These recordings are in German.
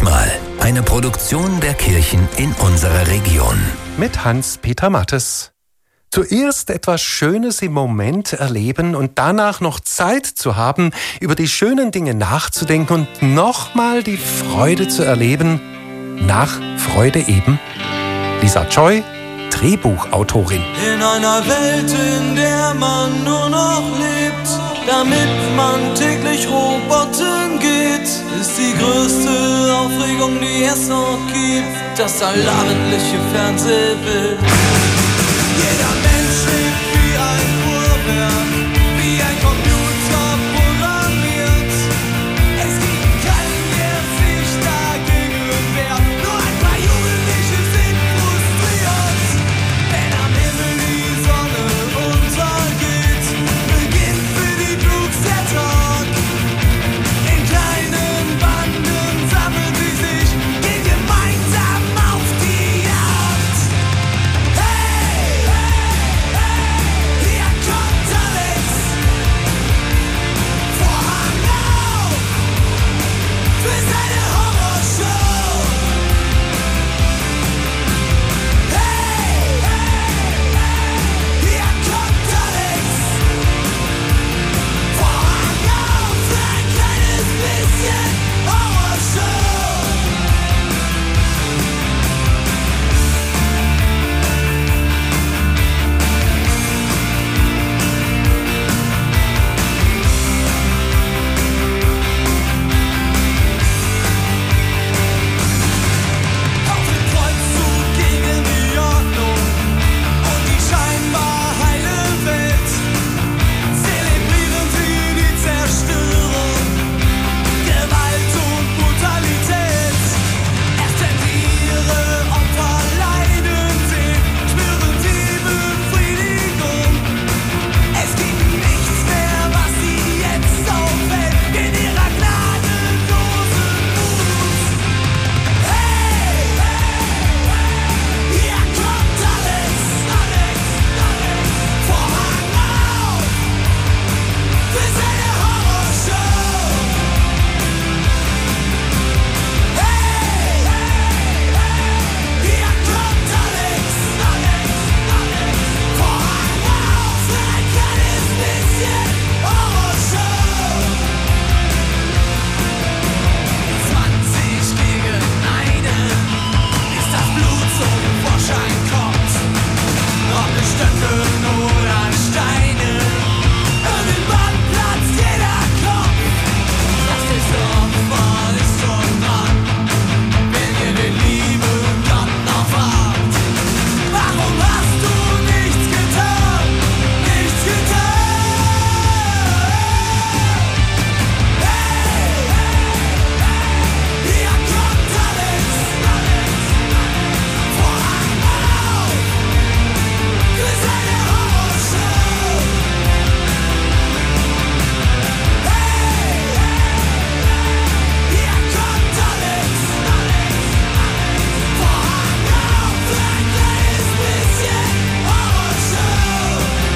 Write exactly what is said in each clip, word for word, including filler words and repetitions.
Manchmal, eine Produktion der Kirchen in unserer Region. Mit Hans-Peter Mattes. Zuerst etwas Schönes im Moment erleben und danach noch Zeit zu haben, über die schönen Dinge nachzudenken und nochmal die Freude zu erleben. Nach Freude eben. Lisa Joy, Drehbuchautorin. In einer Welt, in der man nur noch lebt, damit man täglich Roboten geht, ist die größte Aufregung, die es noch gibt, das allabendliche Fernsehbild. Jeder Mensch lebt wie ein Uhrwerk, wie ein Computer programmiert. Es gibt keinen, der sich dagegen wehrt, nur ein paar Jugendliche sind frustriert. Wenn am Himmel die Sonne untergeht, beginnt für die Klug's der Tag. In kleinen Banden sammeln sie sich, gehen gemeinsam auf die Jagd. Hey, hey, hey, hier kommt Alex. Vorhang auf für seine Horrorshow. Hey, hey, hey, hier kommt Alex. Vorhang auf für ein kleines bisschen Horrorshow. Auf dem Kreuzzug gegen die Ordnung und die scheinbar heile Welt zelebrieren sie die Zerstörung, Gewalt und Brutalität. Erst wenn sie ihre Opfer leiden sehen, spüren sie Befriedigung. Es gibt nichts mehr, was sie jetzt auffällt in ihrer gnadenlosen Wut. Hey, hey, hey, hier kommt Alex, Alex, Alex. Vorhang auf für seine Horrorshow. Hey, hey, hey, hier kommt Alex, Alex, Alex. Vorhang auf für ein kleines bisschen Horrorshow. zwanzig gegen einen ist das Blut zum Vorschein kommt. Ob es Stöcke oder Steine, irgendwann platzt jeder Kopf. Das ist Opfer, ist schon dran, wenn ihr den lieben Gott noch fragt. Warum hast du nichts getan? Nichts getan? Hey, hey, hey, hier kommt Alex, Alex, Alex. Vorhang auf für seine Horrorshow. Hey, hey, hey, hier kommt Alex, Alex, Alex. Vorhang auf für ein kleines bisschen Horrorshow.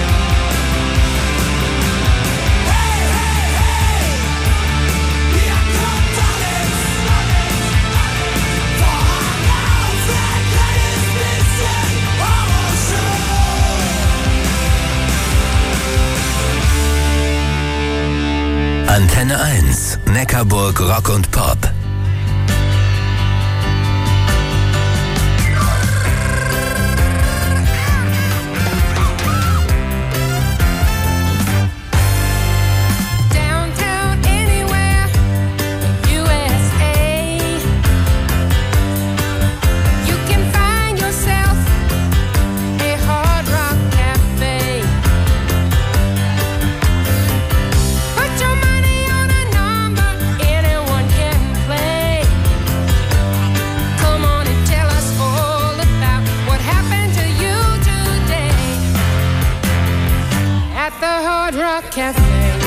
Hey, hey, hey, hier kommt Alex, Alex, Alex. Vorhang auf für ein kleines bisschen Horrorshow. Antenne eins, Neckarburg Rock und Pop. Downtown anywhere, U S A. You can find yourself a Hard Rock Cafe. Put your money on a number anyone can play. Come on and tell us all about what happened to you today at the Hard Rock Cafe.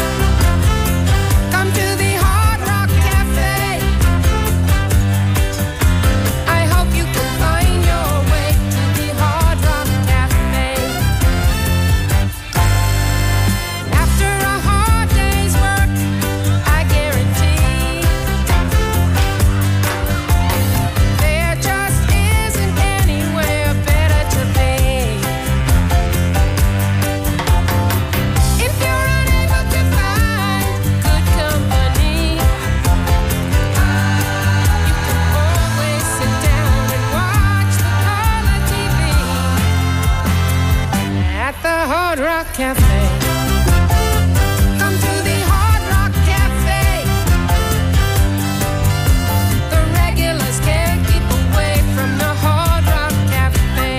Come to the Hard Rock Cafe. I hope you can find your way to the Hard Rock Cafe. After a hard day's work, I guarantee Cafe. Come to the Hard Rock Cafe. The regulars can't keep away from the Hard Rock Cafe.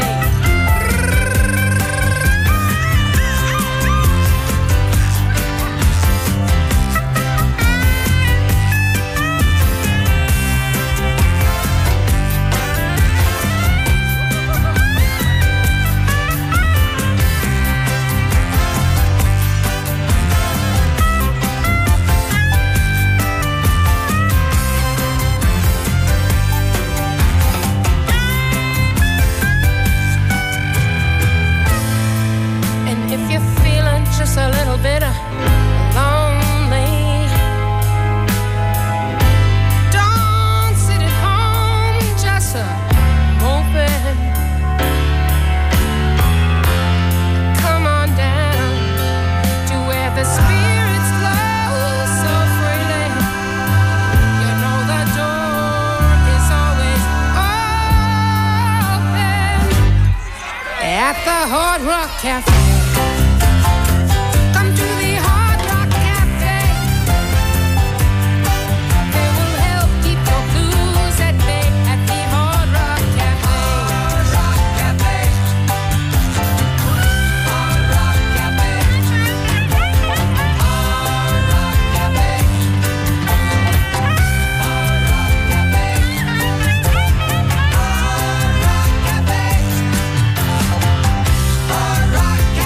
And if you're feeling just a little bit uh, lonely, don't sit at home just uh, moping. Come on down to where the spirits flow so freely. You know the door is always open at the Hard Rock Cafe. Come to the Hard Rock Cafe. They will help keep your blues at bay at the Hard Rock Cafe. Hard Rock Cafe. Hard Rock Cafe. Hard Rock Cafe. Hard Rock Cafe. Hard Rock Cafe. Hard Rock Cafe.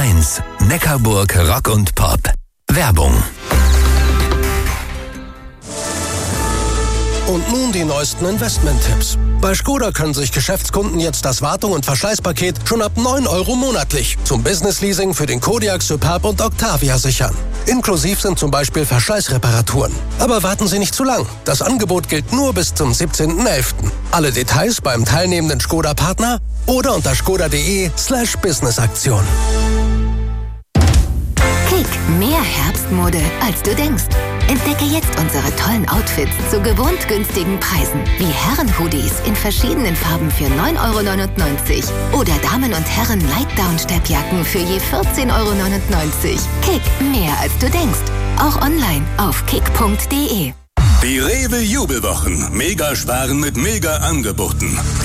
eins, Neckarburg Rock und Pop. Werbung. Und nun die neuesten Investment-Tipps. Bei Skoda können sich Geschäftskunden jetzt das Wartung- und Verschleißpaket schon ab neun Euro monatlich zum Business-Leasing für den Kodiaq, Superb und Octavia sichern. Inklusiv sind zum Beispiel Verschleißreparaturen. Aber warten Sie nicht zu lang. Das Angebot gilt nur bis zum siebzehnten elften Alle Details beim teilnehmenden Skoda-Partner oder unter skoda.de slash Business-Aktion. Kick, mehr Herbstmode, als du denkst. Entdecke jetzt unsere tollen Outfits zu gewohnt günstigen Preisen, wie Herren-Hoodies in verschiedenen Farben für neun Euro neunundneunzig oder Damen- und Herren-Lightdown-Steppjacken für je vierzehn Euro neunundneunzig. Kick, mehr als du denkst. Auch online auf kick punkt de. Die Rewe Jubelwochen. Mega sparen mit Mega Angeboten.